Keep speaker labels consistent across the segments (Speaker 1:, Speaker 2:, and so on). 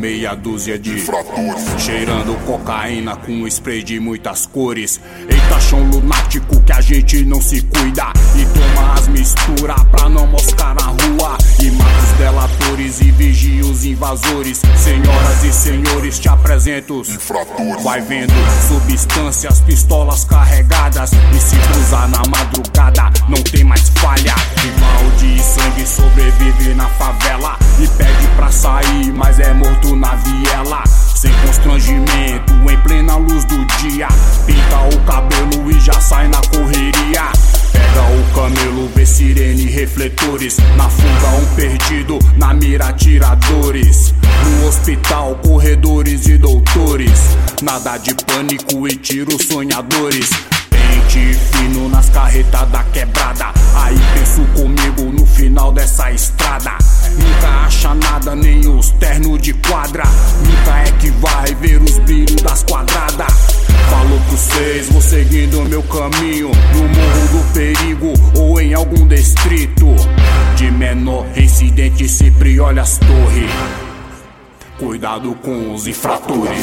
Speaker 1: meia dúzia de infratores, cheirando cocaína com spray de muitas cores. Eita, chão lunático que a gente não se cuida e toma as misturas pra não moscar na rua. E mata os delatores e vigia os invasores. Senhoras e senhores, te apresento os infratores. Vai vendo substâncias, pistolas carregadas, e se cruzar na madrugada não tem mais falha. Rival de sangue sobrevive na favela e pede pra sair, mas é morto na viela. Sem constrangimento, em plena luz do dia, pinta o cabelo e já sai na correria. Pega o camelo, vê sirene e refletores. Na fuga um perdido, na mira atiradores. No hospital, corredores e doutores. Nada de pânico e tiros sonhadores. Pente fino nas carretas da quebrada. Aí penso comigo no final dessa estrada. Nunca acha nada, nem os ternos de quadra. Nunca é que vai ver os brilhos das quadradas. Falou com vocês, vou seguindo meu caminho, no morro do perigo ou em algum distrito. De menor incidente sempre olha as torres. Cuidado com os infratores.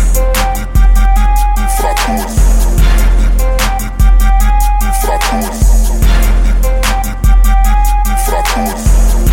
Speaker 1: Infratores. Infratores. Infratores.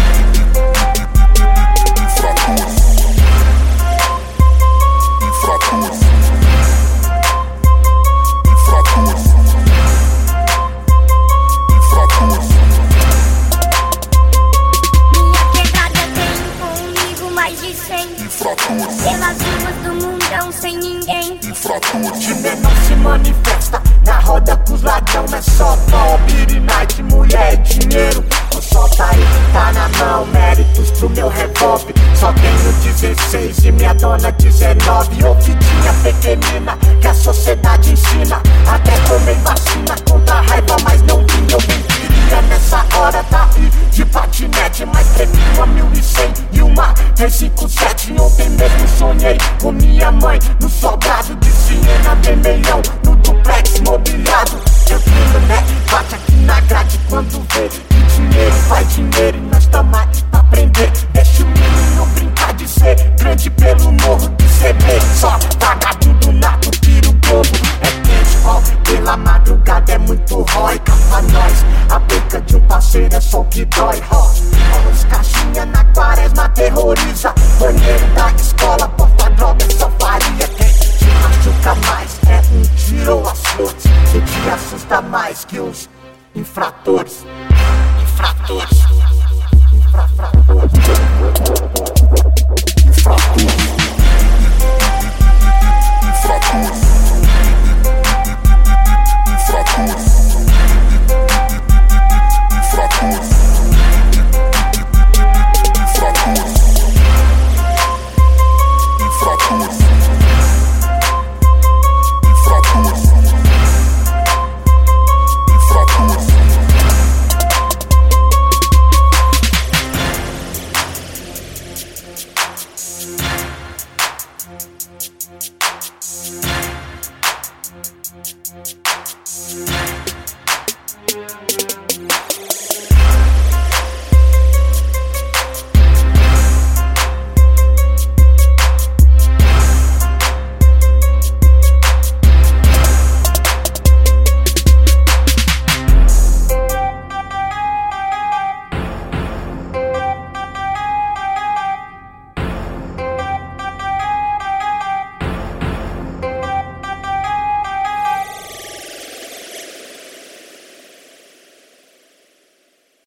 Speaker 2: Pelas ruas do mundão sem ninguém.
Speaker 3: De menor se manifesta na roda com os ladrão. Não é só pobre, night, mulher e dinheiro. O sol tá aí, tá na mão, méritos pro meu revólver. Só tenho 16 e minha dona 19. Ouvidinha pequenina que a sociedade ensina. Até tomei vacina contra a raiva, mas não vim. Eu bem queria nessa hora tá aí de patinete, mas prefiro uma 1100 e uma 357. Ontem mesmo sonhei com minha mãe no sobrado de Siena, vermelhão, no duplex mobiliado. Eu tenho, né? Bate aqui na grade quando vê que dinheiro faz dinheiro e nós tamo aí pra aprender. Deixa o menino brincar de ser grande pelo morro de CB. Só vagabundo nato, tira o globo. É quente, ó, pela madrugada é muito róica pra nós. A boca de um parceiro é só o que dói, ó. Os caixinha na quaresma terroriza. Banheiro da escola, porta droga, só faria. Quem te machuca mais é um tiro ou as flores. Que te assusta mais que os infratores. Infratores.